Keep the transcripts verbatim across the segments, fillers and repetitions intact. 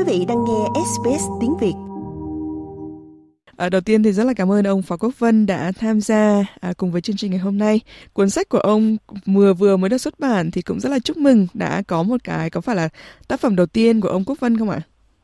vị đang nghe ét bê ét tiếng Việt. À, đầu tiên thì rất là cảm ơn ông Phó Quốc Vân đã tham gia à, cùng với chương trình ngày hôm nay. Cuốn sách của ông vừa vừa mới được xuất bản thì cũng rất là chúc mừng đã có một cái, có phải là tác phẩm đầu tiên của ông Quốc Vân không ạ?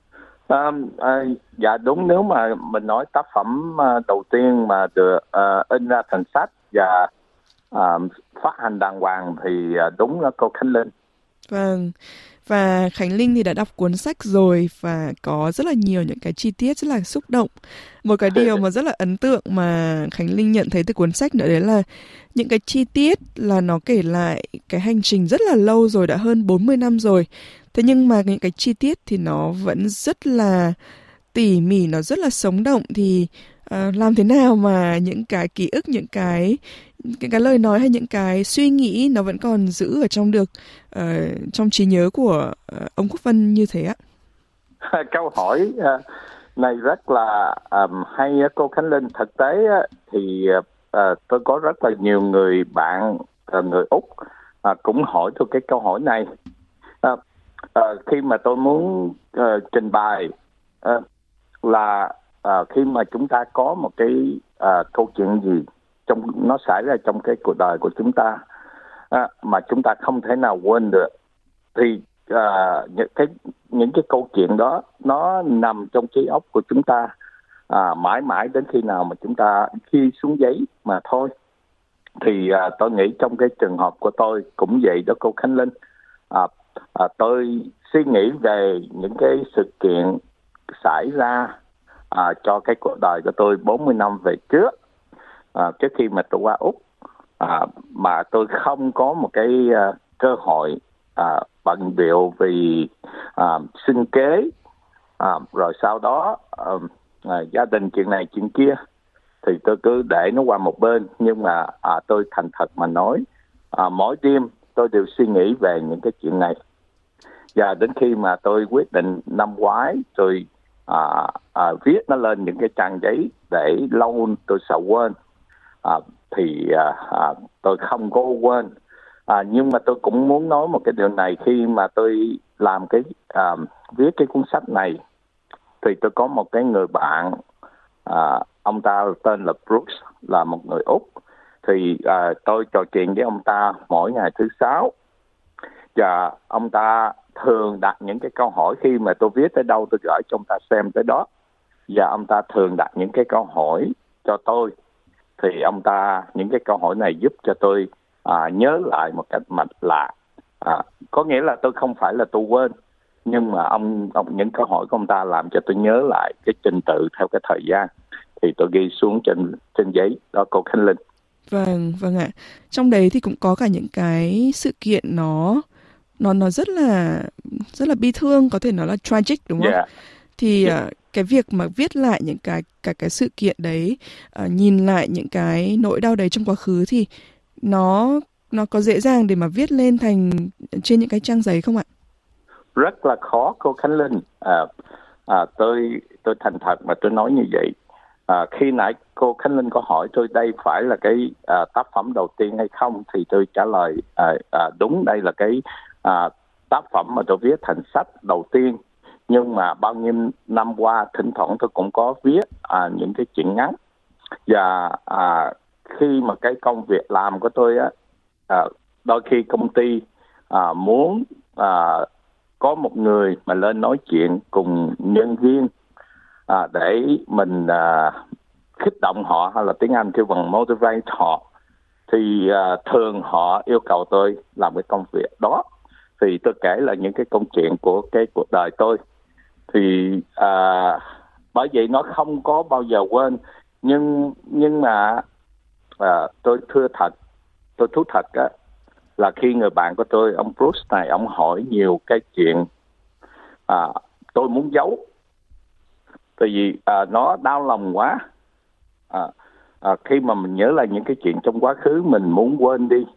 À, à, dạ đúng, nếu mà mình nói tác phẩm à, đầu tiên mà được à, in ra thành sách và à, phát hành đàng hoàng thì à, đúng là cô Khánh Linh. Vâng. Và Khánh Linh thì đã đọc cuốn sách rồi và có rất là nhiều những cái chi tiết rất là xúc động. Một cái điều mà rất là ấn tượng mà Khánh Linh nhận thấy từ cuốn sách nữa đấy là những cái chi tiết là nó kể lại cái hành trình rất là lâu rồi, đã hơn bốn mươi năm rồi. Thế nhưng mà những cái chi tiết thì nó vẫn rất là tỉ mỉ, nó rất là sống động. Thì uh, làm thế nào mà những cái ký ức, những cái cái, cái lời nói hay những cái suy nghĩ nó vẫn còn giữ ở trong được uh, trong trí nhớ của uh, ông Quốc Vân như thế ạ? Câu hỏi uh, này rất là um, hay cô Khánh Linh. Thực tế uh, thì uh, tôi có rất là nhiều người bạn, uh, người Úc uh, cũng hỏi tôi cái câu hỏi này. Uh, uh, khi mà tôi muốn uh, trình bày uh, là uh, khi mà chúng ta có một cái uh, câu chuyện gì trong nó xảy ra trong cái cuộc đời của chúng ta à, mà chúng ta không thể nào quên được, thì à, những cái những cái câu chuyện đó nó nằm trong trí óc của chúng ta à, mãi mãi đến khi nào mà chúng ta ghi xuống giấy mà thôi. Thì à, tôi nghĩ trong cái trường hợp của tôi cũng vậy đó cô Khánh Linh. à, à, tôi suy nghĩ về những cái sự kiện xảy ra à, cho cái cuộc đời của tôi bốn mươi năm về trước. À, trước khi mà tôi qua Úc, à, mà tôi không có một cái uh, cơ hội uh, bận bịu vì uh, sinh kế, uh, rồi sau đó uh, uh, gia đình chuyện này chuyện kia, thì tôi cứ để nó qua một bên. Nhưng mà uh, tôi thành thật mà nói, uh, mỗi đêm tôi đều suy nghĩ về những cái chuyện này. Và đến khi mà tôi quyết định năm ngoái, tôi uh, uh, viết nó lên những cái trang giấy để lâu tôi sợ quên. À, thì à, à, tôi không có quên. À, nhưng mà tôi cũng muốn nói một cái điều này. Khi mà tôi làm cái à, viết cái cuốn sách này thì tôi có một cái người bạn, à, ông ta tên là Brooks, là một người Úc. Thì à, tôi trò chuyện với ông ta mỗi ngày thứ sáu, và ông ta thường đặt những cái câu hỏi. Khi mà tôi viết tới đâu tôi gửi cho ông ta xem tới đó, và ông ta thường đặt những cái câu hỏi cho tôi. Thì ông ta, những cái câu hỏi này giúp cho tôi à, nhớ lại một cách mạch lạc. À, có nghĩa là tôi không phải là tôi quên, nhưng mà ông, ông những câu hỏi của ông ta làm cho tôi nhớ lại cái trình tự theo cái thời gian. Thì tôi ghi xuống trên trên giấy đó cô Khánh Linh. Vâng, vâng ạ. Trong đấy thì cũng có cả những cái sự kiện nó nó nó rất là rất là bi thương, có thể nói là tragic, đúng không? Yeah. Thì yeah. uh, cái việc mà viết lại những cái cái cái sự kiện đấy, uh, nhìn lại những cái nỗi đau đấy trong quá khứ, thì nó nó có dễ dàng để mà viết lên thành trên những cái trang giấy không ạ? Rất là khó cô Khánh Linh. À, à, tôi tôi thành thật mà tôi nói như vậy. À, khi nãy cô Khánh Linh có hỏi tôi đây phải là cái à, tác phẩm đầu tiên hay không, thì tôi trả lời à, à, đúng, đây là cái à, tác phẩm mà tôi viết thành sách đầu tiên. Nhưng mà bao nhiêu năm qua thỉnh thoảng tôi cũng có viết à, những cái chuyện ngắn. Và à, khi mà cái công việc làm của tôi á, à, đôi khi công ty à, muốn à, có một người mà lên nói chuyện cùng nhân viên à, để mình à, khích động họ, hay là tiếng Anh kêu bằng motivate họ, thì à, thường họ yêu cầu tôi làm cái công việc đó. Thì tôi kể là những cái câu chuyện của cái cuộc đời tôi. Thì à, bởi vậy nó không có bao giờ quên. Nhưng nhưng mà à, tôi thưa thật, tôi thú thật á, là khi người bạn của tôi, ông Bruce này, ông hỏi nhiều cái chuyện à, tôi muốn giấu, tại vì à, nó đau lòng quá. À, à, khi mà mình nhớ lại những cái chuyện trong quá khứ, mình muốn quên đi.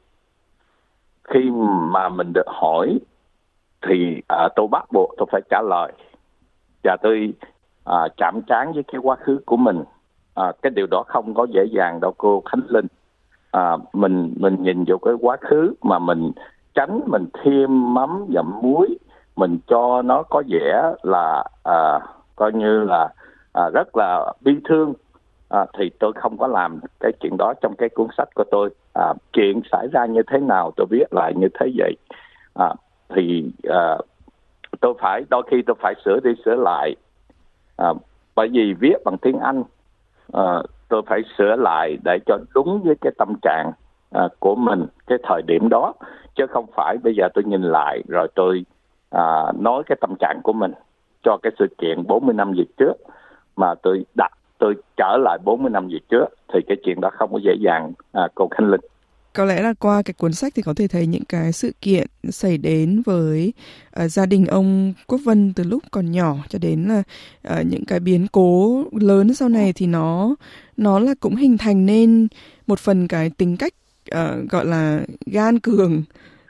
Khi mà mình được hỏi thì à, tôi bắt buộc tôi phải trả lời. Và tôi à, chạm trán với cái quá khứ của mình. À, cái điều đó không có dễ dàng đâu cô Khánh Linh. À, mình mình nhìn vào cái quá khứ mà mình tránh, mình thêm mắm dặm muối, mình cho nó có vẻ là à, coi như là à, rất là bi thương, à, thì tôi không có làm cái chuyện đó trong cái cuốn sách của tôi. À, chuyện xảy ra như thế nào tôi viết lại như thế vậy. À, thì à, tôi phải đôi khi tôi phải sửa đi sửa lại, à, bởi vì viết bằng tiếng Anh, à, tôi phải sửa lại để cho đúng với cái tâm trạng à, của mình cái thời điểm đó, chứ không phải bây giờ tôi nhìn lại rồi tôi à, nói cái tâm trạng của mình cho cái sự kiện bốn mươi năm về trước, mà tôi đặt tôi trở lại bốn mươi năm về trước, thì cái chuyện đó không có dễ dàng, à, cô Khánh Linh. Có lẽ là qua cái cuốn sách thì có thể thấy những cái sự kiện xảy đến với uh, gia đình ông Quốc Vân từ lúc còn nhỏ cho đến là uh, những cái biến cố lớn sau này, thì nó nó là cũng hình thành nên một phần cái tính cách uh, gọi là gan cường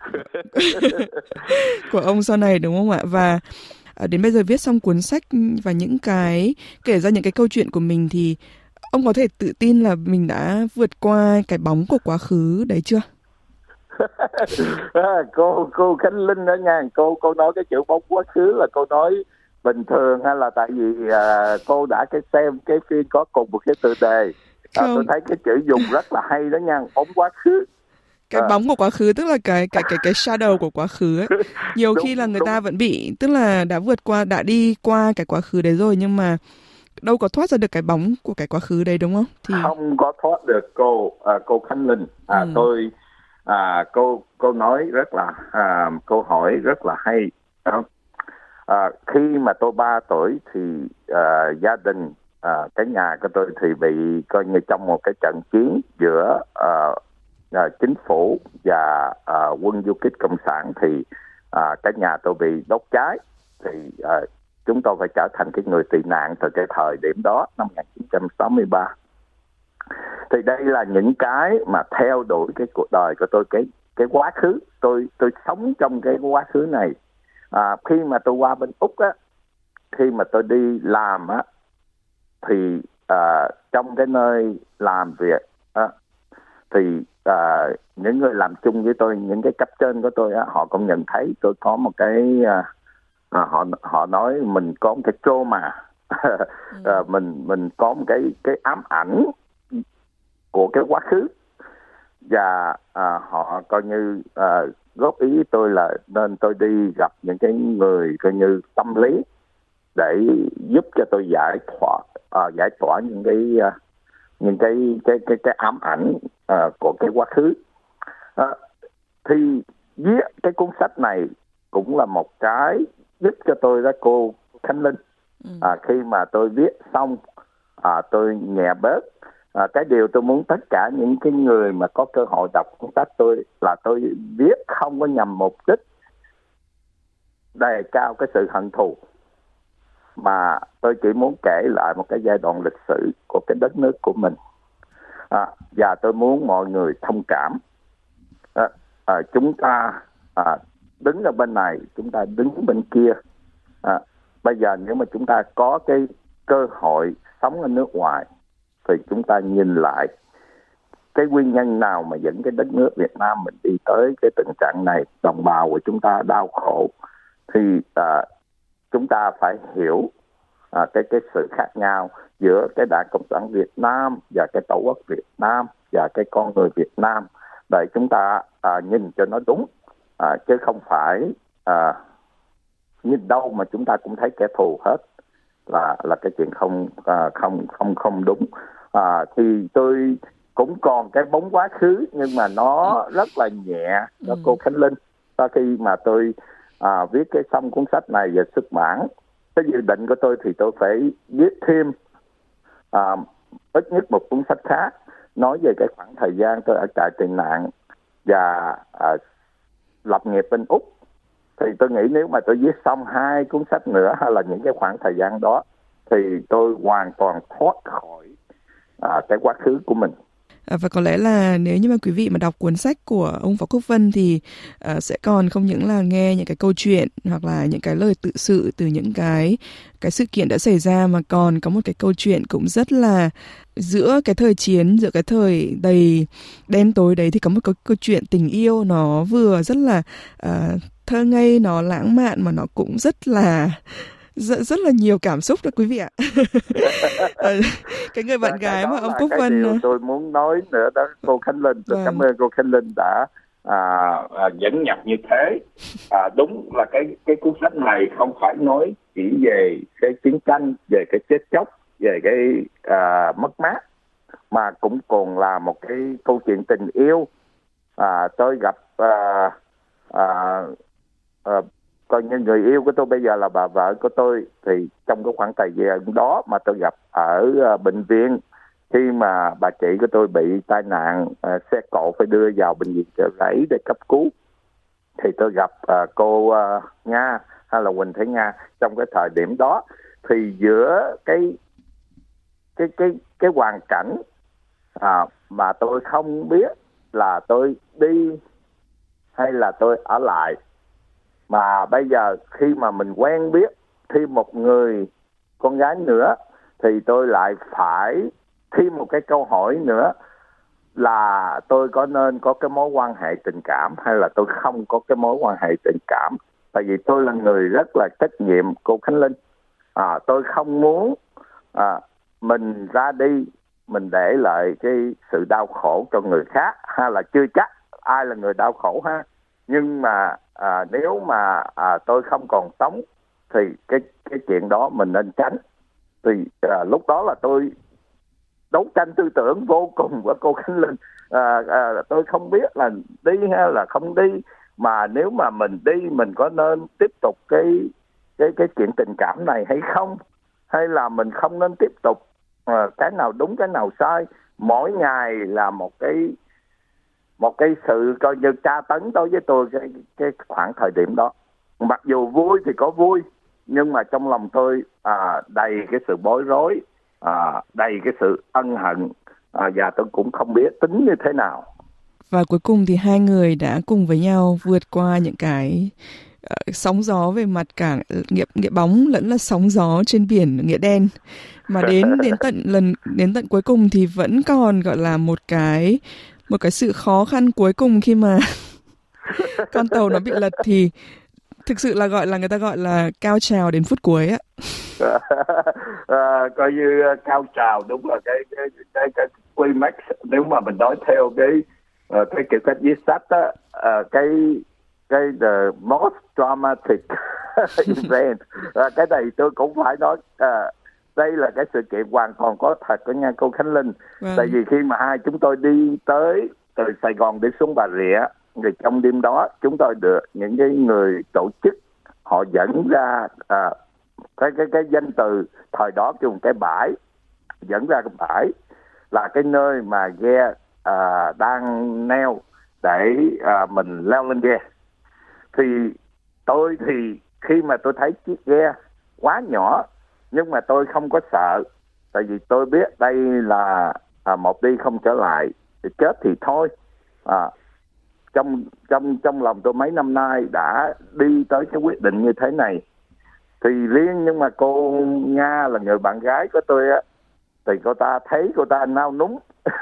của ông sau này, đúng không ạ? Và uh, đến bây giờ viết xong cuốn sách và những cái kể ra những cái câu chuyện của mình, thì ông có thể tự tin là mình đã vượt qua cái bóng của quá khứ đấy chưa? cô cô Khánh Linh đó nha, cô cô nói cái chữ bóng quá khứ là cô nói bình thường hay là tại vì à, cô đã cái xem cái phim có cùng một cái tựa đề? À, tôi thấy cái chữ dùng rất là hay đó nha, bóng quá khứ. Cái à. bóng của quá khứ tức là cái cái cái cái shadow của quá khứ ấy. Nhiều đúng, khi là người đúng. ta vẫn bị, tức là đã vượt qua, đã đi qua cái quá khứ đấy rồi, nhưng mà đâu có thoát ra được cái bóng của cái quá khứ đấy, đúng không? Thì không có thoát được cô à, cô Khánh Linh. À, ừ. Tôi à, cô cô nói rất là à, câu hỏi rất là hay. À, à, khi mà tôi ba tuổi thì à, gia đình à, cái nhà của tôi thì bị coi như trong một cái trận chiến giữa à, à, chính phủ và à, quân du kích cộng sản, thì à, cái nhà tôi bị đốt cháy, thì à, chúng tôi phải trở thành cái người tị nạn từ cái thời điểm đó, năm một nghìn chín trăm sáu mươi ba. Thì đây là những cái mà theo đuổi cái cuộc đời của tôi, cái cái quá khứ. Tôi tôi sống trong cái quá khứ này. À, khi mà tôi qua bên Úc á, khi mà tôi đi làm á, thì à, trong cái nơi làm việc á, thì à, những người làm chung với tôi, những cái cấp trên của tôi á, họ cũng nhận thấy tôi có một cái à, À, họ họ nói mình có một cái trauma, ừ. à, mình mình có một cái cái ám ảnh của cái quá khứ, và à, họ coi như à, góp ý với tôi là nên tôi đi gặp những cái người coi như tâm lý để giúp cho tôi giải tỏa à, giải tỏa những cái à, những cái cái cái cái ám ảnh à, của cái quá khứ. À, thì viết cái cuốn sách này cũng là một cái giúp cho tôi đó cô Khánh Linh. À, khi mà tôi viết xong, à, tôi nhẹ bớt. À, cái điều tôi muốn tất cả những cái người mà có cơ hội đọc cuốn sách tôi là tôi viết không có nhằm mục đích đề cao cái sự hận thù, mà tôi chỉ muốn kể lại một cái giai đoạn lịch sử của cái đất nước của mình. À, và tôi muốn mọi người thông cảm. À, à, chúng ta à, đứng ở bên này, chúng ta đứng bên kia. À, bây giờ nếu mà chúng ta có cái cơ hội sống ở nước ngoài, thì chúng ta nhìn lại cái nguyên nhân nào mà dẫn cái đất nước Việt Nam mình đi tới cái tình trạng này, đồng bào của chúng ta đau khổ, thì à, chúng ta phải hiểu à, cái cái sự khác nhau giữa cái Đảng Cộng sản Việt Nam và cái Tổ quốc Việt Nam và cái con người Việt Nam, để chúng ta à, nhìn cho nó đúng. À, chứ không phải à, nhìn đâu mà chúng ta cũng thấy kẻ thù hết, là là cái chuyện không à, không không không đúng. À, thì tôi cũng còn cái bóng quá khứ, nhưng mà nó rất là nhẹ đó cô Khánh Linh. Sau khi mà tôi à, viết cái xong cuốn sách này và xuất bản, cái dự định của tôi thì tôi phải viết thêm à, ít nhất một cuốn sách khác nói về cái khoảng thời gian tôi ở trại tị nạn và à, lập nghiệp bên Úc. Thì tôi nghĩ nếu mà tôi viết xong hai cuốn sách nữa, hay là những cái khoảng thời gian đó, thì tôi hoàn toàn thoát khỏi à, cái quá khứ của mình. À, và có lẽ là nếu như mà quý vị mà đọc cuốn sách của ông Võ Quốc Vân thì uh, sẽ còn không những là nghe những cái câu chuyện hoặc là những cái lời tự sự từ những cái cái sự kiện đã xảy ra, mà còn có một cái câu chuyện cũng rất là giữa cái thời chiến, giữa cái thời đầy đen tối đấy, thì có một câu, câu chuyện tình yêu nó vừa rất là uh, thơ ngây, nó lãng mạn, mà nó cũng rất là rất, rất là nhiều cảm xúc đó quý vị ạ. Cái người bạn gái mà ông Quốc Vân, điều tôi muốn nói nữa đó cô Khánh Linh, tôi vâng. cảm ơn cô Khánh Linh đã à, à, dẫn nhập như thế. À, đúng là cái cái cuốn sách này không phải nói chỉ về cái chiến tranh, về cái chết chóc, về cái à, mất mát, mà cũng còn là một cái câu chuyện tình yêu. À, tôi gặp à, à, à, coi như người yêu của tôi bây giờ là bà vợ của tôi, thì trong cái khoảng thời gian đó mà tôi gặp ở uh, bệnh viện, khi mà bà chị của tôi bị tai nạn, uh, xe cộ phải đưa vào bệnh viện Chợ Rẫy để cấp cứu, thì tôi gặp uh, cô uh, Nga hay là Quỳnh Thị Nga trong cái thời điểm đó. Thì giữa cái cái cái cái hoàn cảnh à, mà tôi không biết là tôi đi hay là tôi ở lại, mà bây giờ khi mà mình quen biết thêm một người con gái nữa, thì tôi lại phải thêm một cái câu hỏi nữa là tôi có nên có cái mối quan hệ tình cảm hay là tôi không có cái mối quan hệ tình cảm. Tại vì tôi là người rất là trách nhiệm, cô Khánh Linh. À, tôi không muốn à, mình ra đi, mình để lại cái sự đau khổ cho người khác, hay là chưa chắc ai là người đau khổ ha. Nhưng mà à, nếu mà à, tôi không còn sống thì cái cái chuyện đó mình nên tránh. Thì à, lúc đó là tôi đấu tranh tư tưởng vô cùng với cô Khánh Linh. À, à, tôi không biết là đi hay là không đi, mà nếu mà mình đi mình có nên tiếp tục cái cái cái chuyện tình cảm này hay không, hay là mình không nên tiếp tục. À, cái nào đúng cái nào sai, mỗi ngày là một cái một cái sự coi như tra tấn đối với tôi cái cái khoảng thời điểm đó. Mặc dù vui thì có vui, nhưng mà trong lòng tôi à, đầy cái sự bối rối, à, đầy cái sự ân hận, à, và tôi cũng không biết tính như thế nào. Và cuối cùng thì hai người đã cùng với nhau vượt qua những cái uh, sóng gió về mặt cả nghĩa, nghĩa bóng lẫn là sóng gió trên biển nghĩa đen, mà đến đến tận lần đến tận cuối cùng thì vẫn còn gọi là một cái một cái sự khó khăn cuối cùng khi mà con tàu nó bị lật, thì thực sự là gọi là người ta gọi là cao trào đến phút cuối á. À, coi như cao trào, đúng là cái cái cái, cái climax, nếu mà mình nói theo cái uh, cái kiểu cách viết sách á, uh, cái cái the most dramatic event. Uh, cái này tôi cũng phải nói, uh, đây là cái sự kiện hoàn toàn có thật của nha cô Khánh Linh. Vâng. Tại vì khi mà hai chúng tôi đi tới từ Sài Gòn đi xuống Bà Rịa, thì trong đêm đó chúng tôi được những cái người tổ chức họ dẫn ra à, cái cái cái danh từ thời đó kêu một cái bãi, dẫn ra cái bãi là cái nơi mà ghe à, đang neo để à, mình leo lên ghe. Thì tôi thì khi mà tôi thấy chiếc ghe quá nhỏ, nhưng mà tôi không có sợ, tại vì tôi biết đây là à, một đi không trở lại, thì chết thì thôi. À, trong trong trong lòng tôi mấy năm nay đã đi tới cái quyết định như thế này. Thì riêng nhưng mà cô Nga là người bạn gái của tôi á, thì cô ta thấy cô ta nao núng.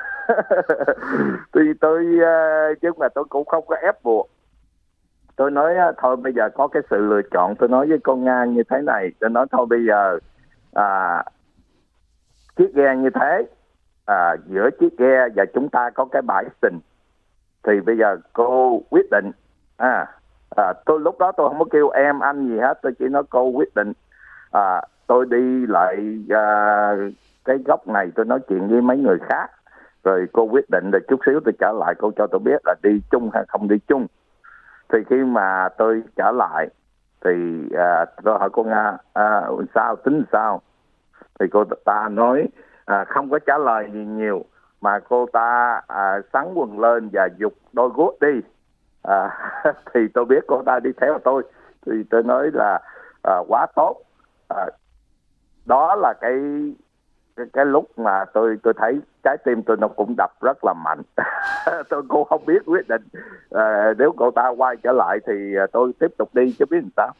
Thì tôi nhưng mà tôi cũng không có ép buộc. Tôi nói thôi bây giờ có cái sự lựa chọn, tôi nói với cô Nga như thế này, tôi nói thôi bây giờ à, chiếc ghe như thế, à, giữa chiếc ghe và chúng ta có cái bãi sình, thì bây giờ cô quyết định. À, à tôi lúc đó tôi không có kêu em anh gì hết, tôi chỉ nói cô quyết định. À, tôi đi lại à, cái góc này tôi nói chuyện với mấy người khác, rồi cô quyết định, rồi chút xíu tôi trở lại cô cho tôi biết là đi chung hay không đi chung. Thì khi mà tôi trở lại thì à, tôi hỏi cô Nga à, sao tính sao, thì cô ta nói à, không có trả lời gì nhiều, mà cô ta à, xắn quần lên và giục đôi guốc đi. À, thì tôi biết cô ta đi theo tôi, thì tôi nói là à, quá tốt. À, đó là cái cái, cái lúc mà tôi tôi thấy trái tim tôi nó cũng đập rất là mạnh. Tôi cũng không biết quyết định à, nếu cô ta quay trở lại thì tôi tiếp tục đi chứ biết làm sao.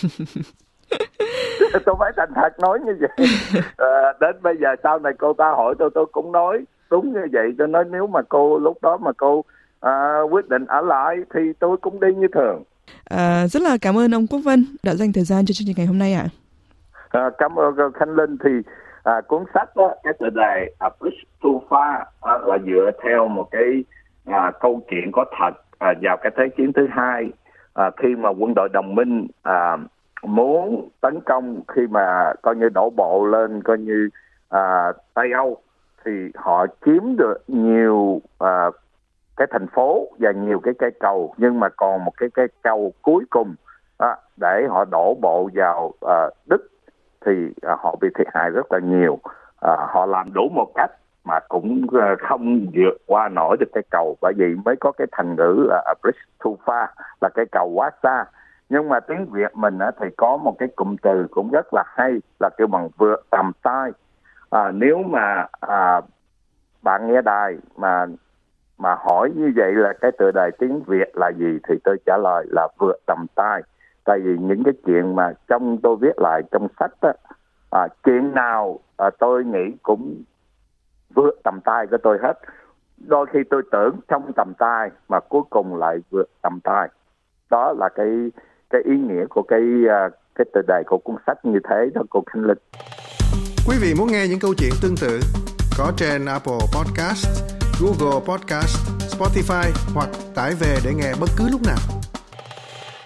Tôi phải thành thật nói như vậy. À, đến bây giờ sau này cô ta hỏi tôi tôi cũng nói đúng như vậy. Tôi nói nếu mà cô lúc đó mà cô à, quyết định ở lại thì tôi cũng đi như thường. À, rất là cảm ơn ông Quốc Vân đã dành thời gian cho chương trình ngày hôm nay ạ. À, cảm ơn Khánh Linh. Thì à, cuốn sách đó, cái tựa đề A Bridge Too Far à, là dựa theo một cái à, câu chuyện có thật à, vào cái Thế chiến thứ hai, à, khi mà quân đội đồng minh à, muốn tấn công, khi mà coi như đổ bộ lên coi như à, Tây Âu, thì họ chiếm được nhiều à, cái thành phố và nhiều cái cây cầu, nhưng mà còn một cái cây cầu cuối cùng à, để họ đổ bộ vào à, Đức, thì à, họ bị thiệt hại rất là nhiều. À, họ làm đủ một cách mà cũng à, không vượt qua nổi được cái cầu, bởi vì mới có cái thành ngữ à, A Bridge Too Far là cái cầu quá xa. Nhưng mà tiếng Việt mình á, thì có một cái cụm từ cũng rất là hay là kêu bằng vượt tầm tay. À, nếu mà à, bạn nghe đài mà mà hỏi như vậy là cái tựa đề tiếng Việt là gì, thì tôi trả lời là vượt tầm tay. Tại vì những cái chuyện mà trong tôi viết lại trong sách á, à, chuyện nào à, tôi nghĩ cũng vượt tầm tay của tôi hết. Đôi khi tôi tưởng trong tầm tay mà cuối cùng lại vượt tầm tay. Đó là cái cái ý nghĩa của cái cái tựa đề của cuốn sách như thế đó cô Khánh Linh. Quý vị muốn nghe những câu chuyện tương tự có trên Apple Podcast, Google Podcast, Spotify hoặc tải về để nghe bất cứ lúc nào.